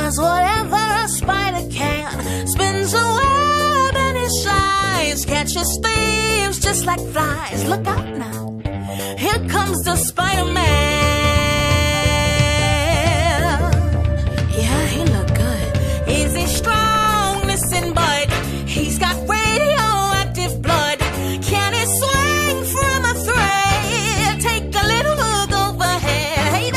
does whatever a spider can, spins a web and he slides, catches thieves just like flies. Look out now, here comes the Spider-Man.